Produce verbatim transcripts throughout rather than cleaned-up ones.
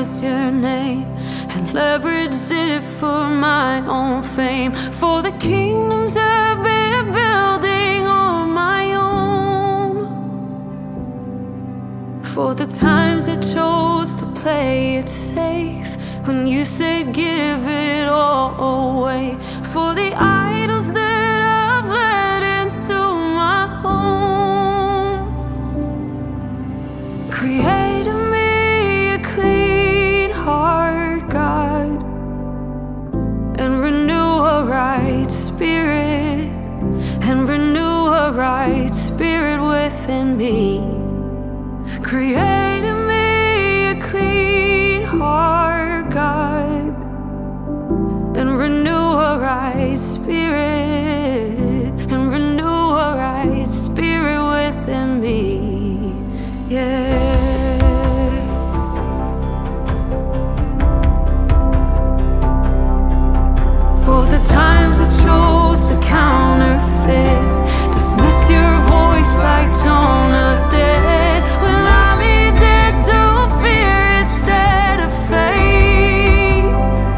used your name and leveraged it for my own fame, for the kingdoms I've been building on my own, for the times I chose to play it safe when you said give it all away, for the idols that I've let into my home. Create in me a clean heart, God, and renew a right spirit, and renew a right spirit within me. Create in me a clean heart, God, and renew a right spirit, and renew a right spirit within me. Yes. For the times I chose to counterfeit, dismiss your voice like Jonah did, when I leaned into fear instead of faith,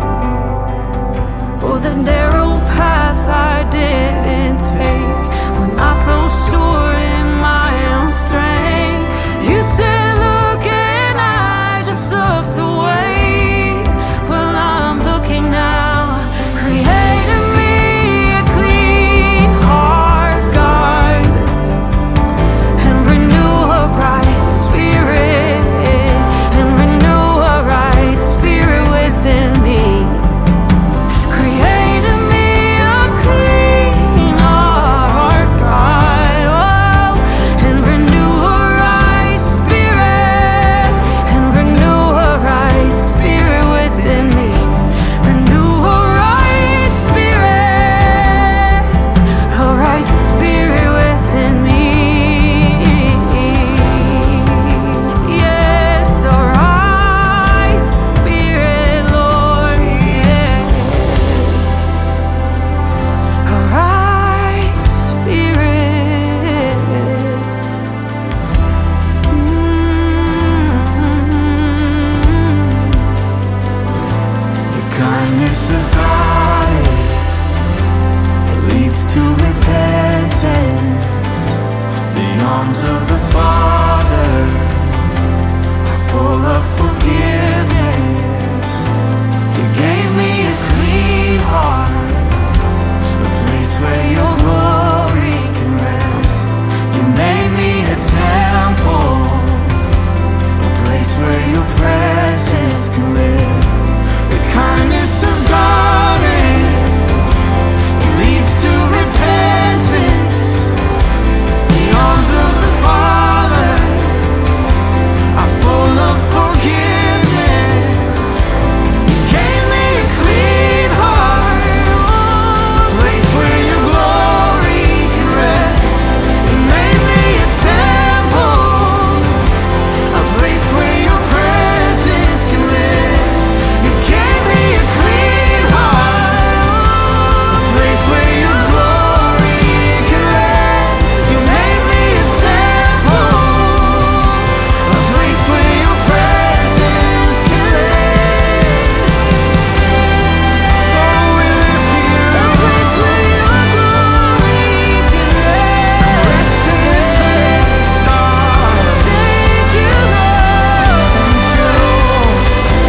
for the narrow path I didn't take when I fell short in my own strength. You said look and I just looked away. Well, I'm looking now. Create in me a clean heart, God, and renew a right spirit, and renew a right spirit within me. Create in me a clean heart, God, oh, and renew a right spirit, and renew a right spirit within me. Renew a right spirit, a right spirit within me. Yes, a right spirit, Lord, yeah. A right spirit. Mm. The kindness of God, it leads to repentance. The arms of the Father are full of forgiveness. You gave me a clean heart, a place where your glory can rest. You made me a temple, a place where your presence can live. The kindness of God, it leads to repentance. The arms of the Father are full of forgiveness. You gave me a clean heart, a place where your glory can rest. You made me a temple, a place where your presence can live. You gave me a clean heart, a place where your glory can rest. You made me a temple, a place where your presence can live. Oh, we live here, A place where your glory can rest. rest in this place, God. Thank you, Lord. Thank you, Lord.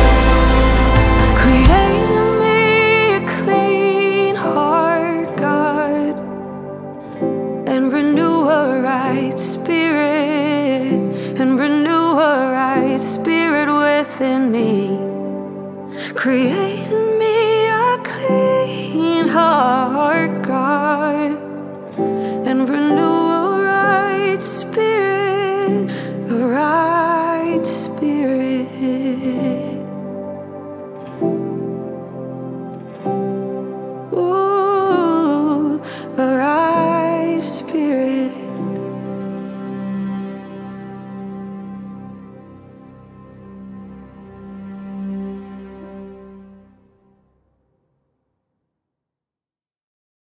Create in me a clean heart, God, and renew a right spirit, and renew a right spirit within me. Create